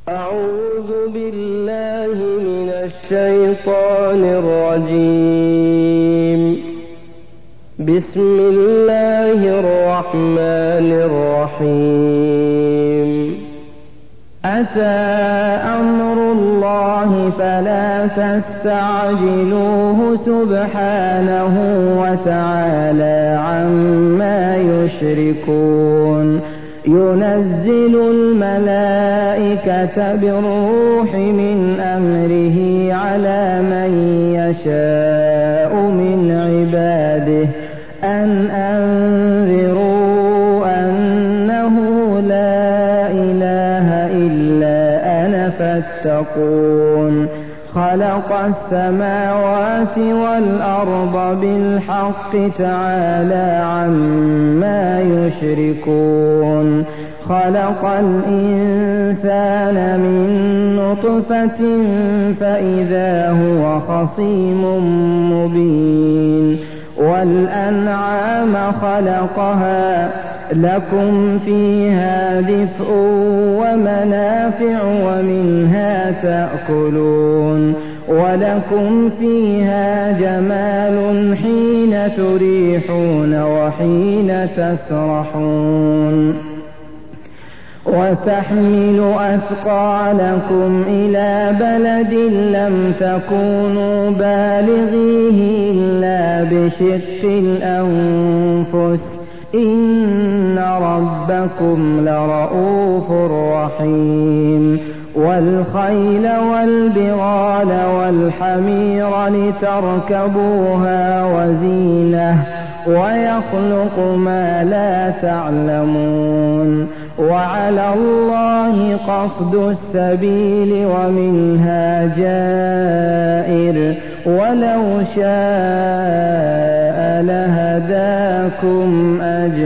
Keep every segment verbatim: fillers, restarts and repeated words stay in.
أعوذ بالله من الشيطان الرجيم. بسم الله الرحمن الرحيم. أتى أمر الله فلا تستعجلوه سبحانه وتعالى عما يشركون. ينزل الملائكة بالروح من أمره على من يشاء من عباده أن أنذروا أنه لا إله إلا أنا فاتقون. خلق السماوات والأرض بالحق تعالى عما يشركون. خلق الإنسان من نطفة فإذا هو خصيم مبين. والأنعام خلقها لكم فيها دفء ومنافع ومنها تأكلون. ولكم فيها جمال حين تريحون وحين تسرحون. وتحمل أثقالكم إلى بلد لم تكونوا بالغيه إلا بشق الأنفس إن ربكم لرءوف رحيم. والخيل والبغال والحمير لتركبوها وزينة ويخلق ما لا تعلمون. وعلى الله قصد السبيل ومنها جائر ولو شاء لهداكم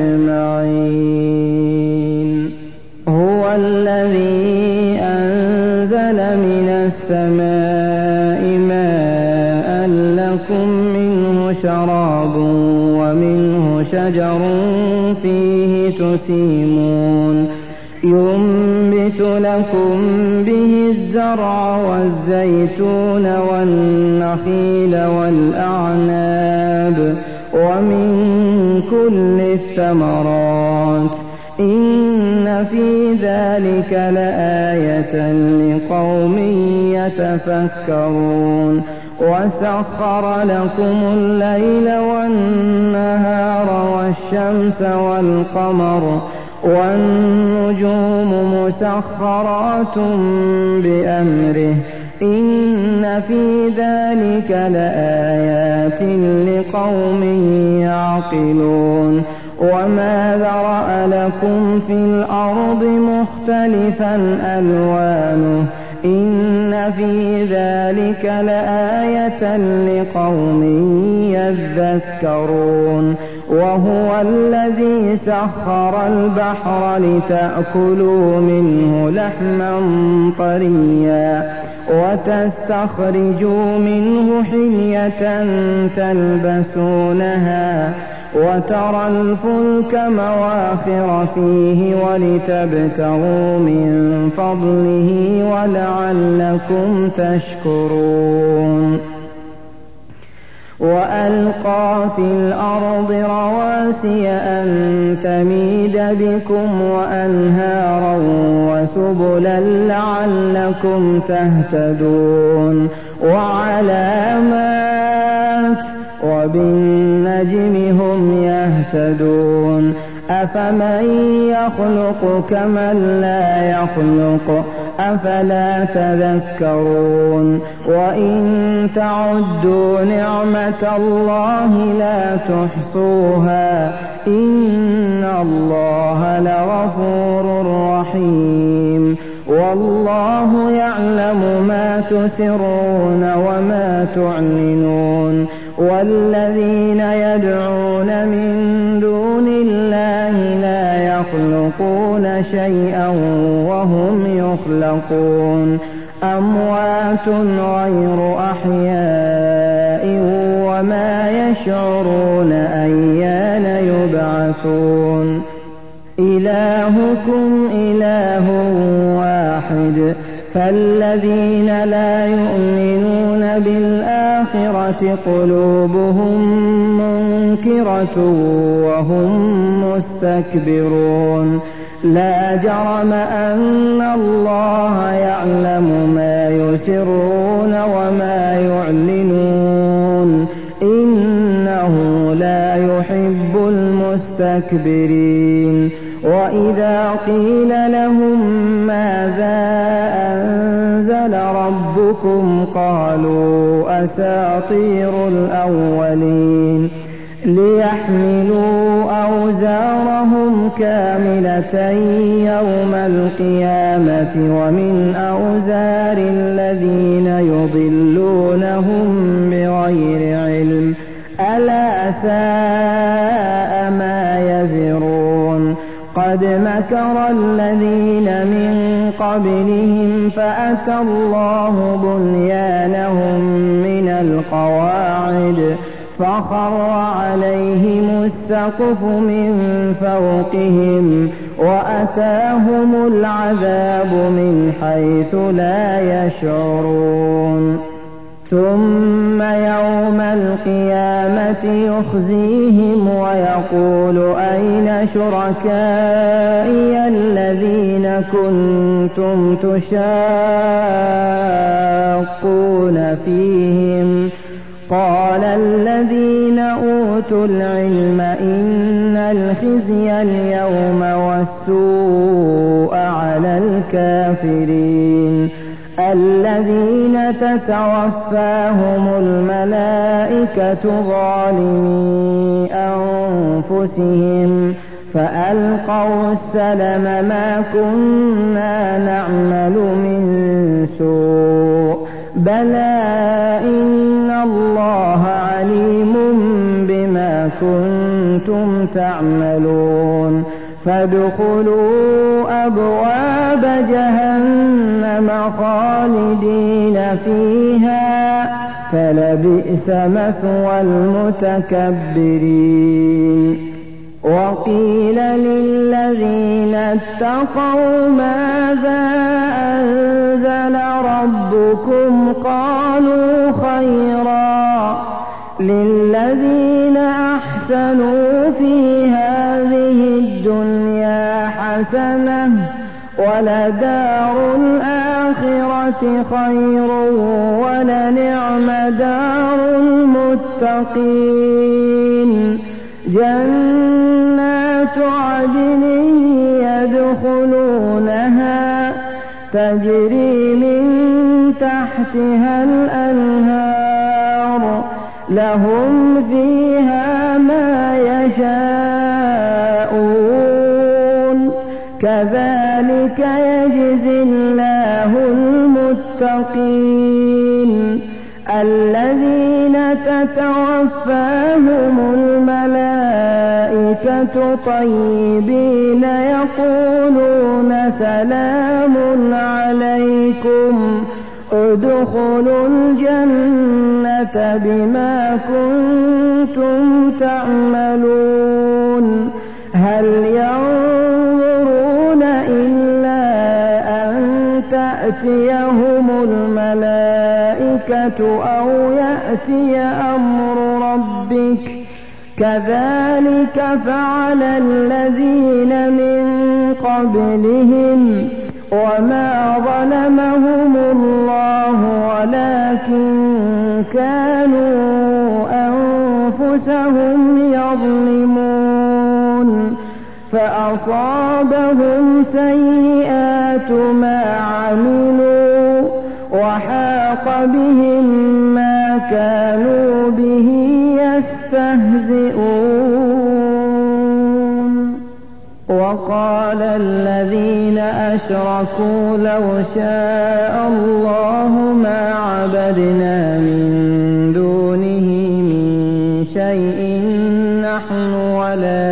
أجمعين. هو الذي أنزل من السماء ماء لكم منه شراب ومنه شجر فيه تسيمون. ينبت لكم به الزرع والزيتون والنخيل والأعناب ومن كل الثمرات إن في ذلك لآية لقوم يتفكرون. وسخر لكم الليل والنهار والشمس والقمر والنجوم مسخرات بأمره إن في ذلك لآيات لقوم يعقلون. وما ذرأ لكم في الأرض مختلفا ألوانه إن في ذلك لآية لقوم يذكرون. وهو الذي سخر البحر لتأكلوا منه لحما طريا وتستخرجوا منه حلية تلبسونها وترى الفلك مواخر فيه ولتبتغوا من فضله ولعلكم تشكرون. وألقى في الأرض رواسي أن تميد بكم وأنهارا وسبلا لعلكم تهتدون. وعلامات وبالنجم هم يهتدون. أفمن يخلق كمن لا يخلق أفلا تذكرون. وإن تعدوا نعمة الله لا تحصوها إن الله لغفور رحيم. والله يعلم ما تسرون وما تعلنون. والذين يدعون من دون الله لا يخلقون شيئا وهم يخلقون. أموات غير أحياء وما يشعرون أيان يبعثون. إلهكم إله واحد واحد. فالذين لا يؤمنون بالآخرة قلوبهم منكرة وهم مستكبرون. لا جرم أن الله يعلم ما يسرون وما يعلنون، إنه لا يحب المستكبرين. وإذا قيل لهم ماذا أنزل ربكم قالوا أساطير الأولين، ليحملوا أوزارهم كاملة يوم القيامة ومن أوزار الذين يضلونهم بغير علم، ألا ساء ما يزرون. قد مكر الذين من قبلهم فأتى الله بنيانهم من القواعد فخر عليهم السقف من فوقهم وأتاهم العذاب من حيث لا يشعرون. ثم يوم القيامة يخزيهم ويقول أين شركائي الذين كنتم تشاقون فيهم؟ قال الذين أوتوا العلم إن الخزي اليوم والسوء على الكافرين الذين تتوفاهم الملائكة ظالمي أنفسهم فألقوا السلم ما كنا نعمل من سوء بلى إن الله عليم بما كنتم تعملون. فادخلوا أبواب جهنم خالدين فيها فلبئس مثوى المتكبرين. وقيل للذين اتقوا ماذا أنزل ربكم قالوا خيرا للذين أحسنوا في هذه الدنيا حسنة ولدار الآخرة خير ولنعم دار المتقين. جنات عدن يدخلونها تجري من تحتها الأنهار لهم فيها ما يشاءون كذلك يجزي الله المتقين الذين تتوفاهم الملائكة طيبين يقولون سلام عليكم ادخلوا الجنة بما كنتم تعملون. هل ينظرون إلا أن تأتيهم الملائكة أو يأتي أمر ربك كذلك فعل الذين من قبلهم وما ظلمهم الله ولكن كانوا أنفسهم يظلمون. فأصابهم سيئات ما عملوا وحاق بهم ما كانوا به يستهزئون. وقال الذين أشركوا لو شاء الله ما عبدنا من دونه من شيء نحن ولا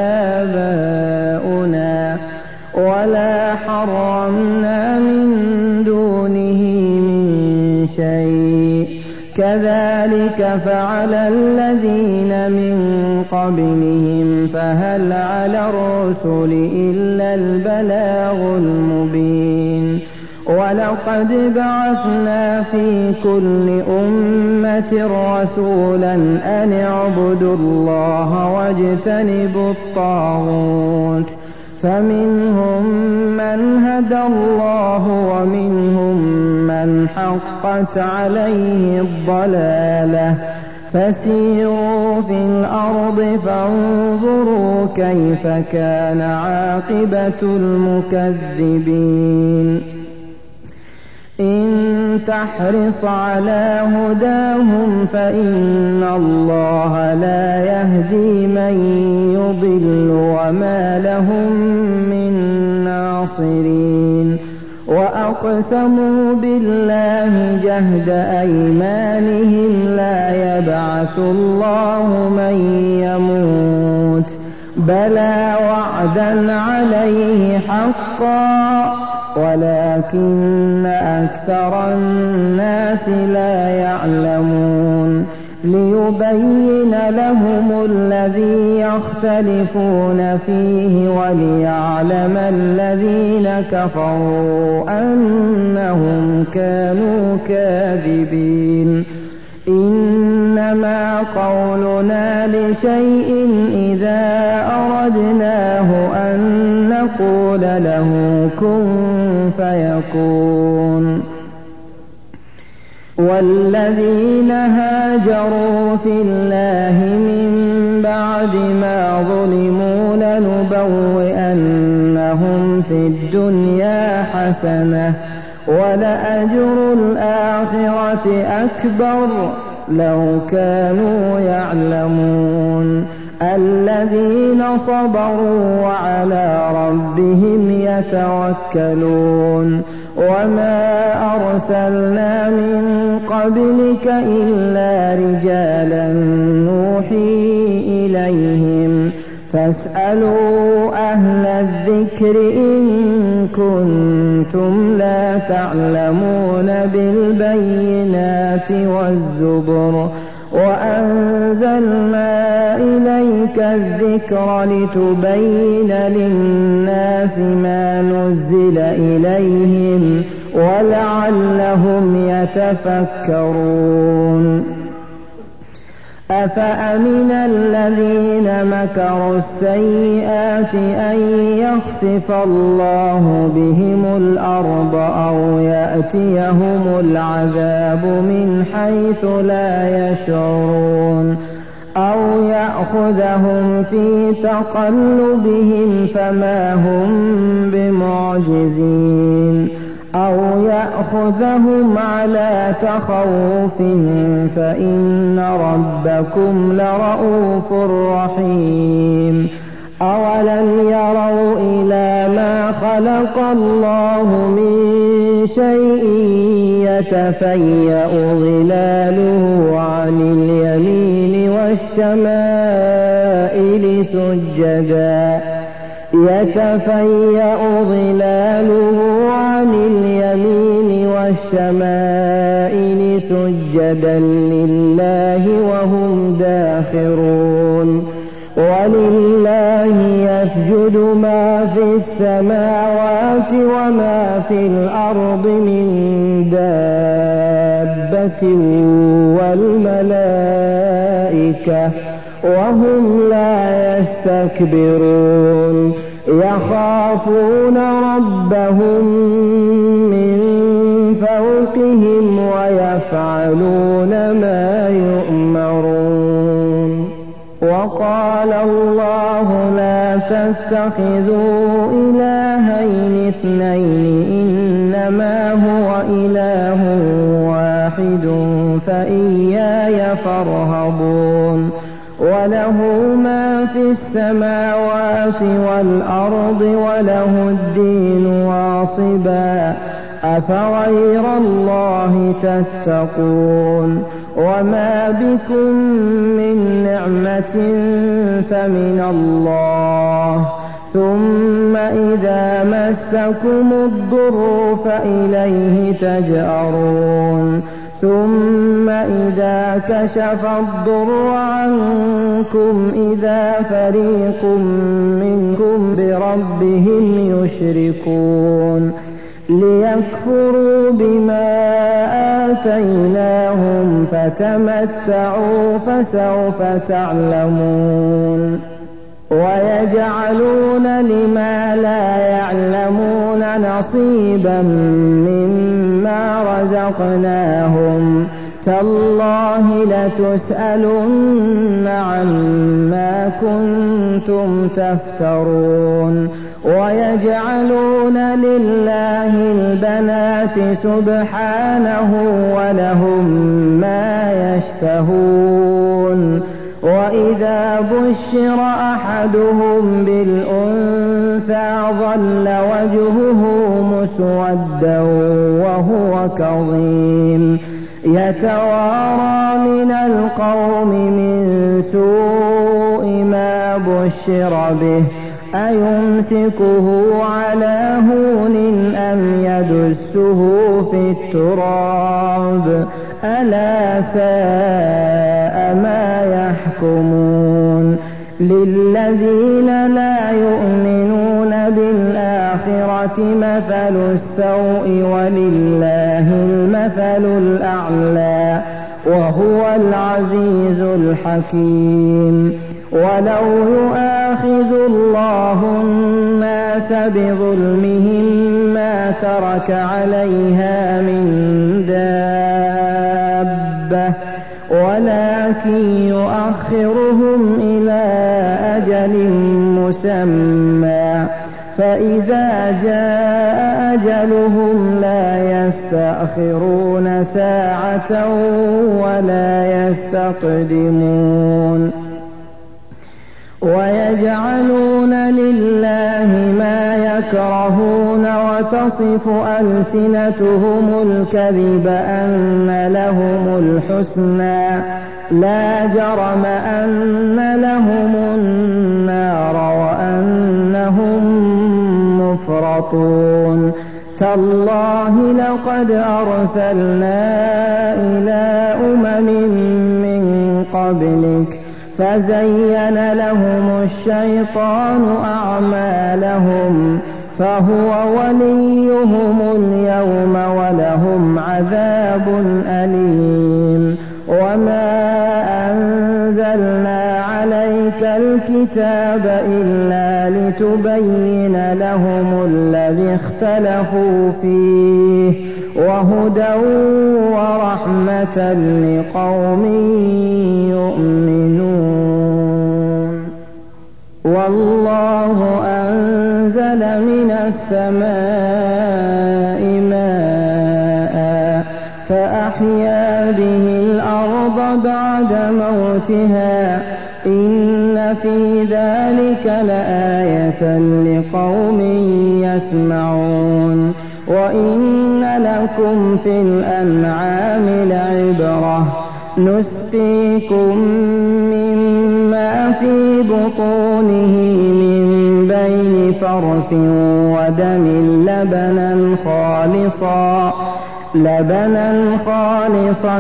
آباؤنا ولا حرمنا من دونه من شيء كذلك فعل الذين من قبلهم فهل على الرسل إلا البلاغ المبين. ولقد بعثنا في كل أمة رسولا أن اعبدوا الله واجتنبوا الطاغوت فمنهم من هدى الله ومنهم من حقت عليه الضلالة فسيروا في الأرض فانظروا كيف كان عاقبة المكذبين إن تحرص على هداهم فإن الله لا يهدي من يضل وما لهم من ناصرين وأقسموا بالله جهد أيمانهم لا يبعث الله من يموت بلى وعدا عليه حقا ولكن أكثر الناس لا يعلمون ليبين لهم الذي يختلفون فيه وليعلم الذين كفروا أنهم كانوا كاذبين إنما قولنا لشيء إذا أردناه أن نقول له كن فيكون والذين هاجروا في الله من بعد ما ظلموا لنبوئنهم في الدنيا حسنة ولأجر الآخرة أكبر لو كانوا يعلمون الذين صبروا وعلى ربهم يتوكلون وما أرسلنا من قبلك إلا رجالا نوحي إليهم فاسألوا أهل الذكر إن كنتم لا تعلمون بالبينات والزبر وأنزلنا إليك الذكر لتبين للناس ما نزل إليهم ولعلهم يتفكرون أفأمن الذين مكروا السيئات أن يخسف الله بهم الأرض أو يأتيهم العذاب من حيث لا يشعرون أو يأخذهم في تقلبهم فما هم بمعجزين أو يأخذهم على تخوف فإن ربكم لرءوف رحيم أولم يروا إلى ما خلق الله من شيء يتفيأ ظلاله عن اليمين والشمائل سجدا يتفيأ ظلاله عن اليمين والشمائل سجدا لله وهم داخرون ولله يسجد ما في السماوات وما في الأرض من دابة والملائكة وهم لا يستكبرون يخافون ربهم من فوقهم ويفعلون ما يؤمرون وقال الله لا تتخذوا إلهين اثنين إنما هو إله واحد فإياي فارهبون وله ما في السماوات والأرض وله الدين واصبا أفغير الله تتقون وما بكم من نعمة فمن الله ثم إذا مسكم الضر فإليه تجأرون ثم إذا كشف الضر عنكم إذا فريق منكم بربهم يشركون ليكفروا بما آتيناهم فتمتعوا فسوف تعلمون ويجعلون لما لا يعلمون نصيبا مما رزقناهم تالله لتسألن عما كنتم تفترون ويجعلون لله البنات سبحانه ولهم ما يشتهون وإذا بشر أحدهم بالأنثى ظل وجهه مسودا وهو كظيم يتوارى من القوم من سوء ما بشر به أيمسكه على هون أم يدسه في التراب ألا ساء ما يحكمون للذين لا يؤمنون بالآخرة مثل السوء ولله المثل الأعلى وهو العزيز الحكيم ولو يؤاخذ الله الناس بظلمهم ما ترك عليها من دابة ولكن يؤخرهم إلى أجل مسمى فإذا جاء أجلهم لا يستأخرون ساعة ولا يستقدمون ويجعلون لله ما يكرهون وتصف ألسنتهم الكذب أن لهم الحسنى لا جرم أن لهم النار وأنهم مفرطون تالله لقد أرسلنا إلى أمم من قبلك فزين لهم الشيطان أعمالهم فهو وليهم اليوم ولهم عذاب أليم وما أنزلنا عليك الكتاب إلا لتبين لهم الذي اختلفوا فيه وهدى ورحمة لقوم يؤمنون والله أنزل من السماء ماء فأحيا به الأرض بعد موتها إن في ذلك لآية لقوم يسمعون وإن لكم في الأنعام لعبرة نسقيكم مما في بطونه من بين فرث ودم لبنا خالصا لبنا خالصا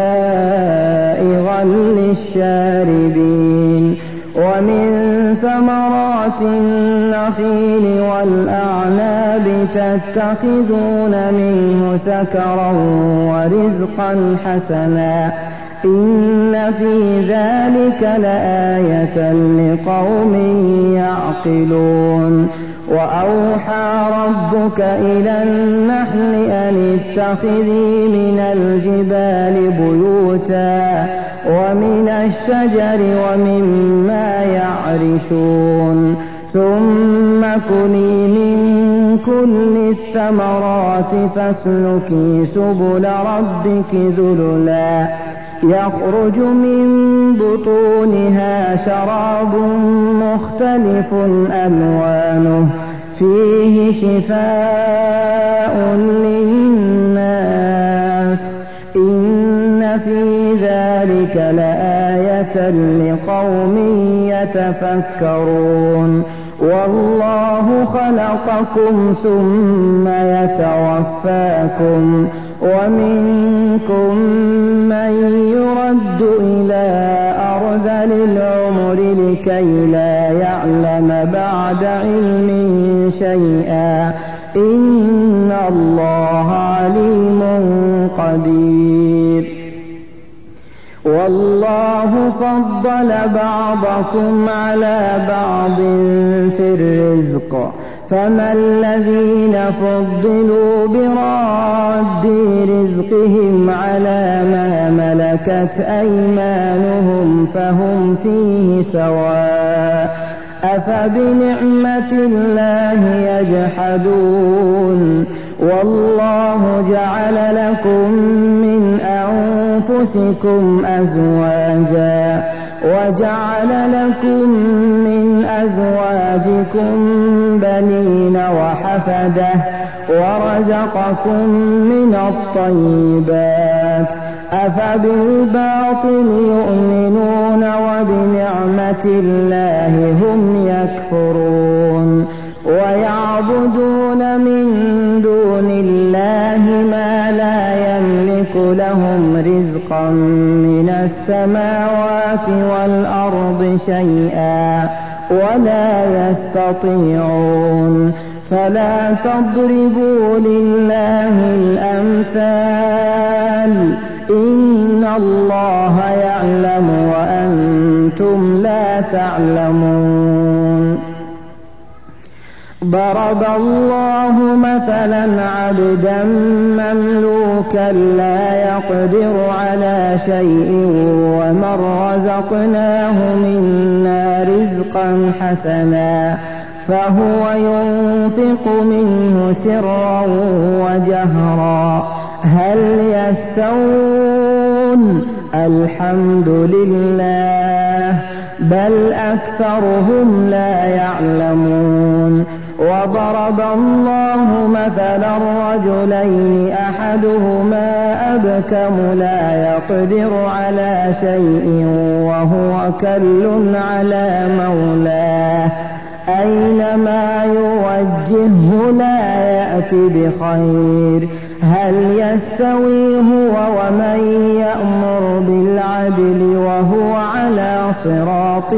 سائغا للشاربين ومن ثمرات النخيل والأعناب تتخذون منه سكرا ورزقا حسنا إن في ذلك لآية لقوم يعقلون وأوحى ربك إلى النحل أن اتخذي من الجبال بيوتا ومن الشجر ومما يعرشون ثم كلي من كل الثمرات فاسلكي سبل ربك ذللا يخرج من بطونها شراب مختلف ألوانه فيه شفاء للناس إن في ذلك لآية لقوم يتفكرون والله خلقكم ثم يتوفاكم ومنكم من يرد إلى أرذل العمر لكي لا يعلم بعد علم شيئا إن إن الله عليم قدير. والله فضل بعضكم على بعض في الرزق، فما الذين فضلوا براد رزقهم على ما ملكت أيمانهم فهم فيه سواء، أفبنعمة الله يجحدون. والله جعل لكم من أنفسكم أزواجا وجعل لكم من أزواجكم بنين وحفدة ورزقكم من الطيبات، أفبالباطل يؤمنون وبنعمة الله هم يكفرون. ويعبدون من دون الله ما لا يملك لهم رزقا من السماوات والأرض شيئا ولا يستطيعون. فلا تضربوا لله الأمثال، إن الله يعلم وأنتم لا تعلمون. ضرب الله مثلا عبدا مملوكا لا يقدر على شيء ومن رزقناه منا رزقا حسنا فهو ينفق منه سرا وجهرا هل يستوون؟ الحمد لله بل أكثرهم لا يعلمون. وضرب الله مثلا رجلين أحدهما أبكم لا يقدر على شيء وهو كل على مولاه أينما يوجهه لا يأتي بخير هل يستوي هو ومن يأمر بالعدل وهو على صراط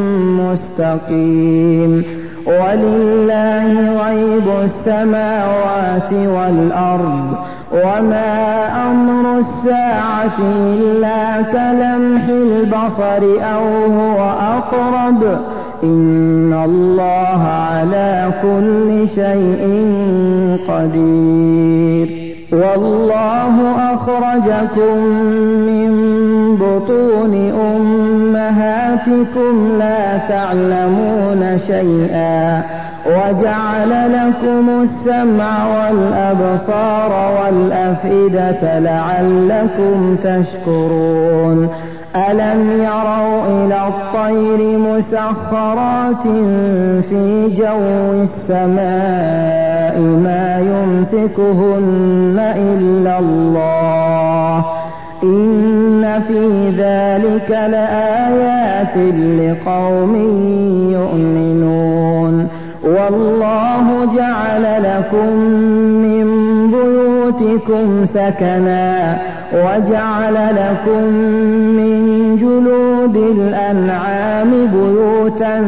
مستقيم. ولله غيب السماوات والأرض وما أمر الساعة إلا كلمح البصر أو هو أقرب إن الله على كل شيء قدير. والله أخرجكم من بطون أمهاتكم لا تعلمون شيئا وجعل لكم السمع والأبصار والأفئدة لعلكم تشكرون. ألم يروا إلى الطير مسخرات في جو السماء ما يمسكهن إلا الله إن في ذلك لآيات لقوم يؤمنون. والله جعل لكم من بيوتكم سكنا وجعل لكم من جلود الأنعام بيوتا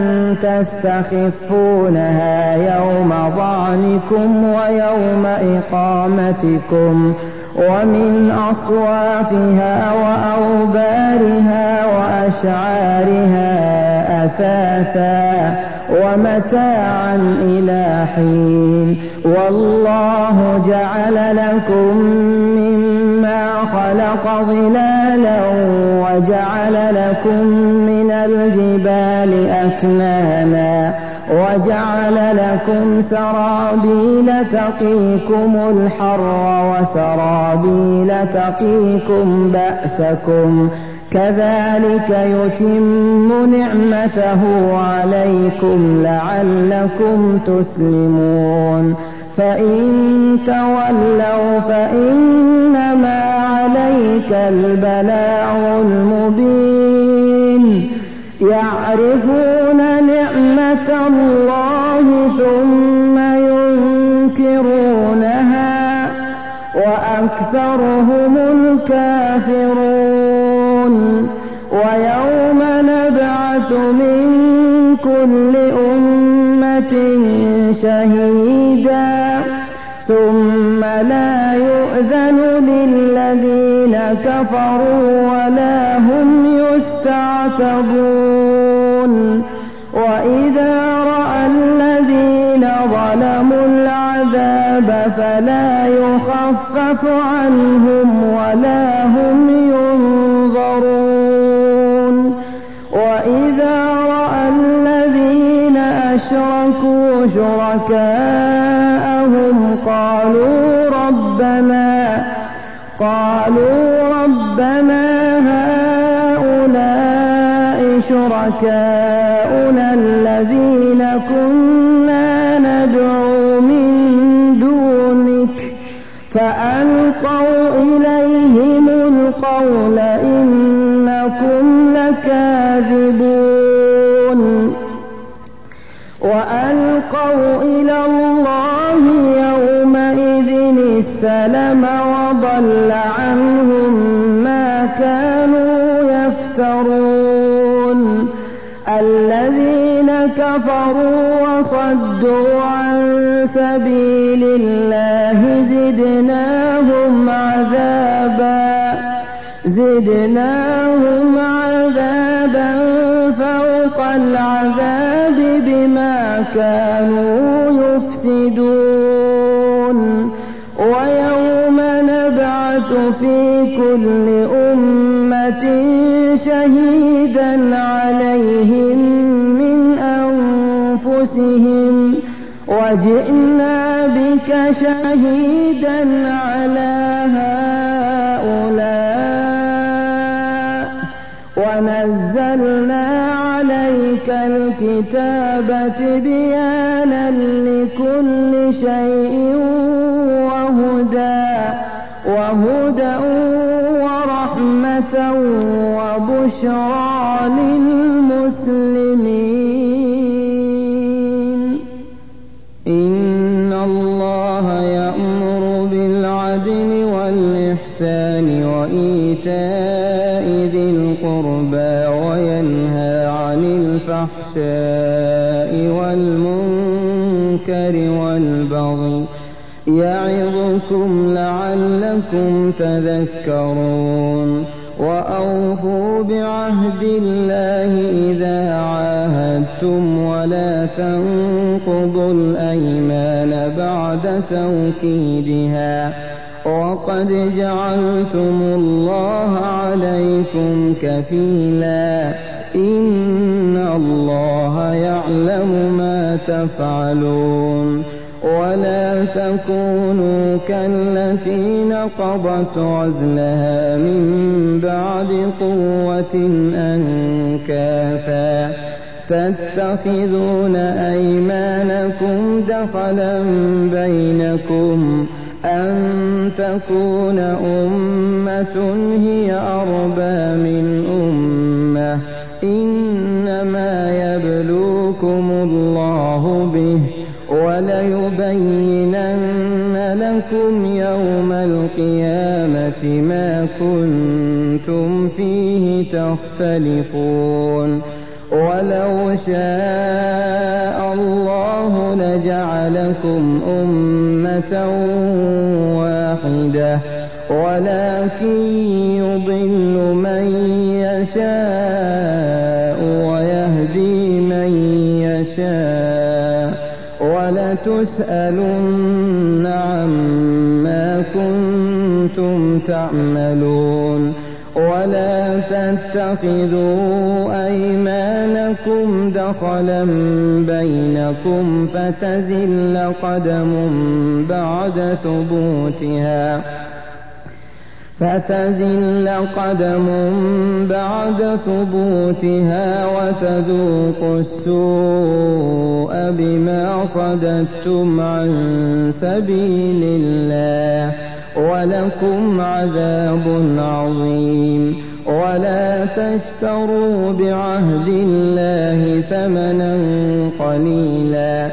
تستخفونها يوم ظعنكم ويوم إقامتكم ومن أصوافها وأوبارها وأشعارها أثاثا ومتاعا إلى حين. والله جعل لكم مما خلق ظلالا وجعل لكم من الجبال أكنانا وجعل لكم سرابيل تقيكم الحر وسرابيل تقيكم بأسكم كذلك يتم نعمته عليكم لعلكم تسلمون. فإن تولوا فإنما عليك البلاغ المبين. يعرفون نعمة الله ثم ينكرونها وأكثرهم الكافرون. ويوم نبعث من كل أمة شهيدا ثم فلا يؤذن للذين كفروا ولا هم يستعتبون وإذا رأى الذين ظلموا العذاب فلا يخفف عنهم ولا هم ينظرون وإذا رأى الذين أشركوا شركاءهم قالوا ربنا قالوا ربنا هؤلاء شركاؤنا الذين كنا ندعو من دونك فألقوا إليهم القول إنكم لكاذبون وألقوا إلى الله يومئذ السلم وضل عنهم ما كانوا يفترون الذين كفروا وصدوا عن سبيل الله زدناهم عذابا زدناهم عذابا فوق العذاب بما كانوا يفسدون ويوم نبعث في كل أمة شهيدا عليهم من أنفسهم وجئنا بك شهيدا على هؤلاء ونزلنا عليك الكتاب تبيانا لكل شيء وهدى وهدى ورحمة وبشرى للمسلمين إن الله يأمر بالعدل والإحسان وإيتاء ذي القربى وينهى عن الفحشاء والمنكر والبغي يعظكم لعلكم تذكرون وأوفوا بعهد الله إذا عاهدتم ولا تنقضوا الأيمان بعد توكيدها وقد جعلتم الله عليكم كفيلا إن الله يعلم ما تفعلون ولا تكونوا كالتي نقضت غزلها من بعد قوة أنكاثا تتخذون أيمانكم دخلا بينكم أن تكون أمة هي أربى من أمة إنما يبلوكم الله به وليبينن لكم يوم القيامة ما كنتم فيه تختلفون ولو شاء الله لجعلكم أمة واحدة ولكن يضل من يشاء ويهدي من يشاء ولتسألن عما كنتم تعملون ولا تتخذوا أيمانكم دخلا بينكم فتزل قدم بعد ثبوتها فتزل قدم بعد ثبوتها وتذوقوا السوء بما صددتم عن سبيل الله ولكم عذاب عظيم ولا تشتروا بعهد الله ثمنا قليلا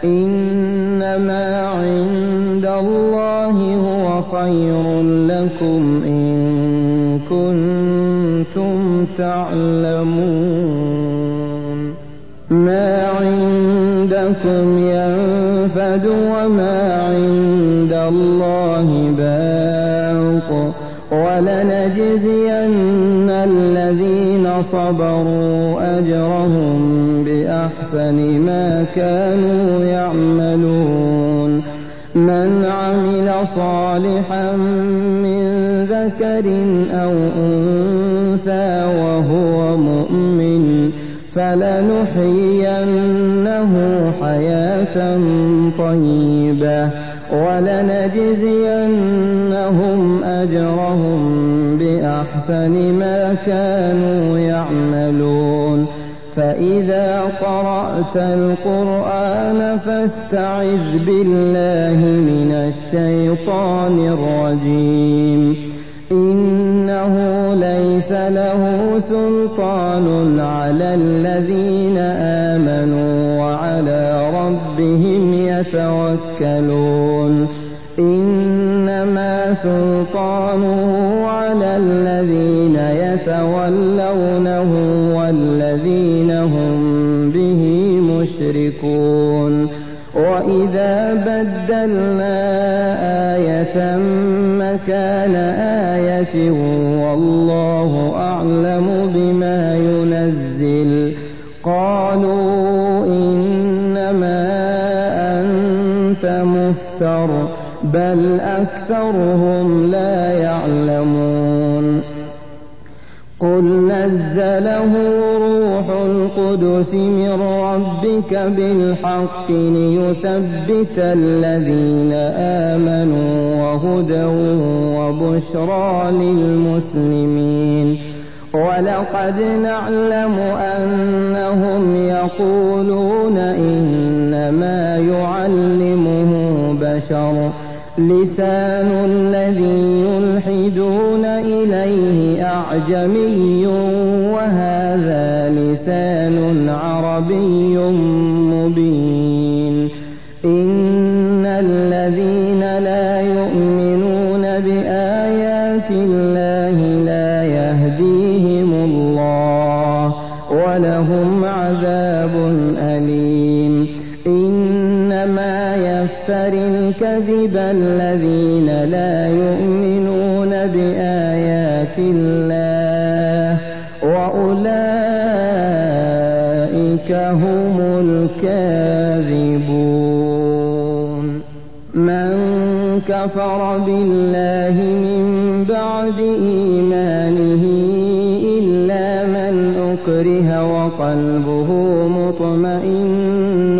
إنما عند الله هو خير لكم إن كنتم تعلمون ما عندكم ينفد وما عند الله ولنجزين الذين صبروا أجرهم بأحسن ما كانوا يعملون من عمل صالحا من ذكر أو أنثى وهو مؤمن فلنحيينه حياة طيبة ولنجزينهم أجرهم بأحسن ما كانوا يعملون فإذا قرأت القرآن فاستعذ بالله من الشيطان الرجيم إنه ليس له سلطان على الذين آمنوا وعلى ربهم يتوكلون إنما سلطانه على الذين يتولونه والذين هم به مشركون وإذا بدلنا آية مكان آية والله أعلم بما ينزل قالوا إنما أنت مفتر بل أكثرهم لا يعلمون قل نزله روح القدس من ربك بالحق ليثبت الذين آمنوا وهدى وبشرى للمسلمين ولقد نعلم أنهم يقولون إنما يعلمه بشر لسان الذي يلحدون إليه أعجمي وهذا لسان عربي مبين إن الذين لا يؤمنون بآيات الله لا يهديهم الله ولهم عذاب أليم إنما يفتري الكذب الذين لا يؤمنون بآيات الله وأولئك هم الكاذبون من كفر بالله من بعد إيمانه إلا من أكره وقلبه مطمئن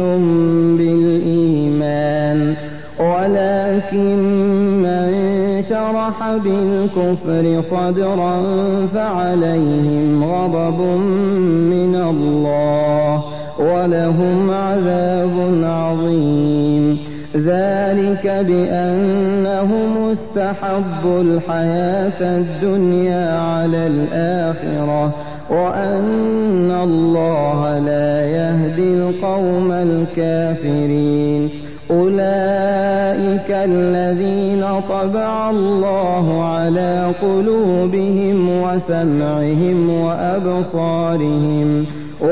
بالإيمان ولكن من شرح بالكفر صدرا فعليهم غضب من الله ولهم عذاب عظيم ذلك بأنهم استحبوا الحياة الدنيا على الآخرة وأن الله لا يهدي القوم الكافرين أولئك الذين طبع الله على قلوبهم وسمعهم وأبصارهم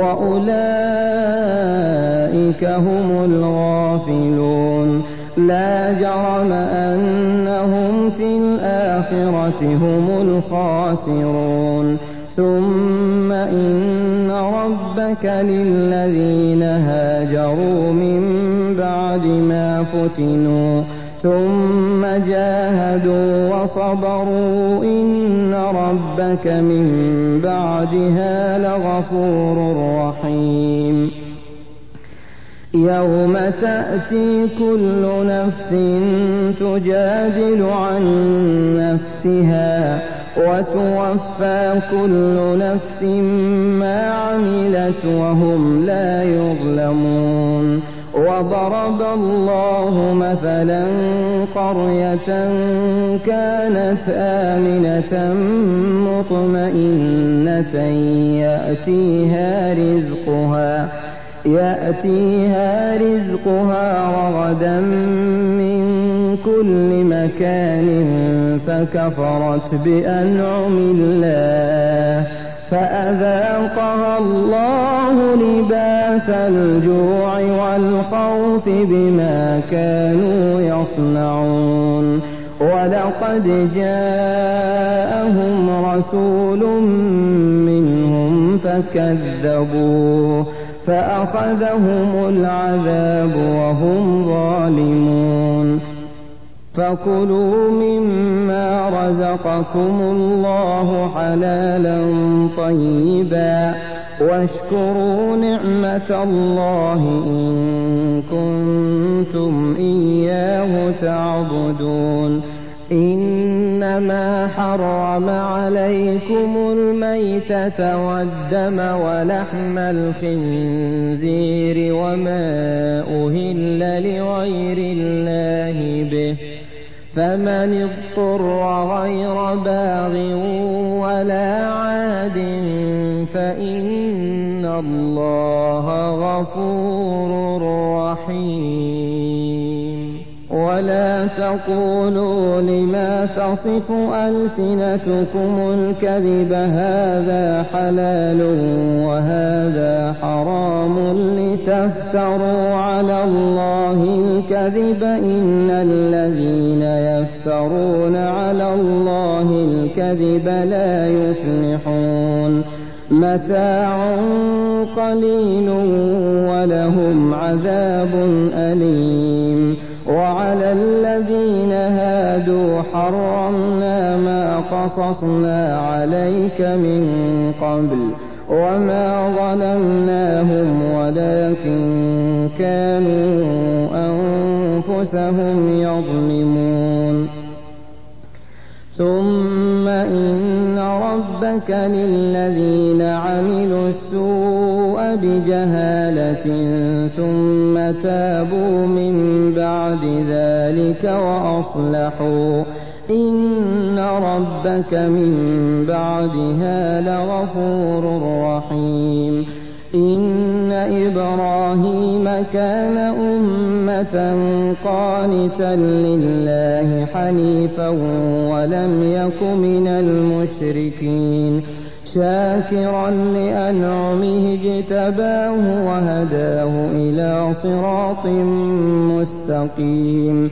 وأولئك هم الغافلون لا جرم أنهم في الآخرة هم الخاسرون ثم إن ربك للذين هاجروا من بعد ما فتنوا ثم جاهدوا وصبروا إن ربك من بعدها لغفور رحيم يوم تأتي كل نفس تجادل عن نفسها وتوفى كل نفس ما عملت وهم لا يظلمون وضرب الله مثلا قرية كانت آمنة مطمئنة يأتيها رزقها يأتيها رزقها رغدا من كل مكان فكفرت بأنعم الله فأذاقها الله لباس الجوع والخوف بما كانوا يصنعون ولقد جاءهم رسول منهم فكذبوه فأخذهم العذاب وهم ظالمون فكلوا مما رزقكم الله حلالا طيبا واشكروا نعمة الله إن كنتم إياه تعبدون إنما حرم عليكم الميتة والدم ولحم الخنزير وما أهل لغير الله به فمن اضطر غير باغ ولا عاد فإن الله غفور رحيم ولا تقولوا لما تصف ألسنتكم الكذب هذا حلال وهذا حرام لتفتروا على الله الكذب إن الذين يفترون على الله الكذب لا يفلحون متاع قليل ولهم عذاب أليم وعلى الذين هادوا حرمنا ما قصصنا عليك من قبل وما ظلمناهم ولكن كانوا أنفسهم يظلمون ثم إن ربك للذين عملوا السوء بجهالة ثم تابوا من بعد ذلك وأصلحوا إن ربك من بعدها لغفور رحيم إن إبراهيم كان أمة قانتا لله حنيفا ولم يك من المشركين شاكرا لأنعمه اجتباه وهداه إلى صراط مستقيم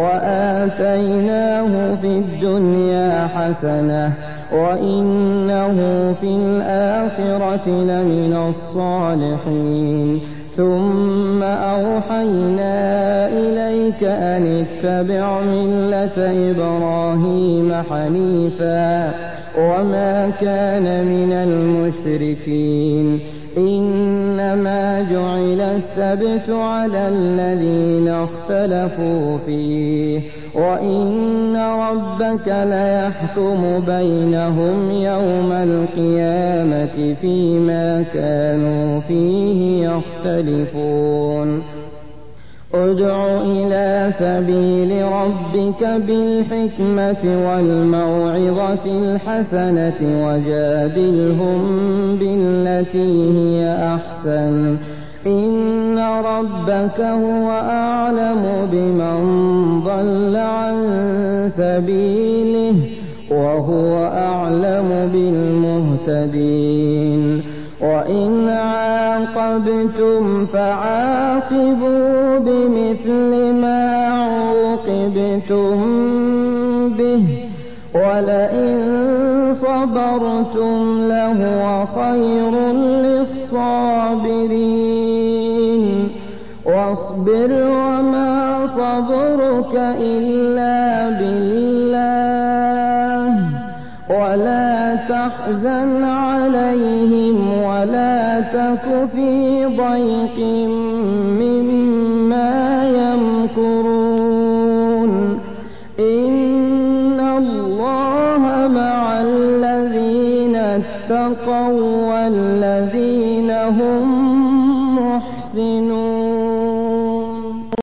وآتيناه في الدنيا حسنة وإنه في الآخرة لمن الصالحين ثم أوحينا إليك أن اتبع ملة إبراهيم حنيفا وما كان من المشركين إنما جعل السبت على الذين اختلفوا فيه وإن ربك ليحكم بينهم يوم القيامة فيما كانوا فيه يختلفون ادع إلى سبيل ربك بالحكمة والموعظة الحسنة وجادلهم بالتي هي أحسن إن ربك هو أعلم بمن ضل عن سبيله وهو أعلم بالمهتدين وإن عاقبتم فعاقبوا بمثل ما عوقبتم به ولئن صبرتم لهو خير للصابرين واصبر وما صبرك إلا بالله ولا تحزن عليهم ولا تك في ضيق مما يمكرون إن الله مع الذين اتقوا والذين هم محسنون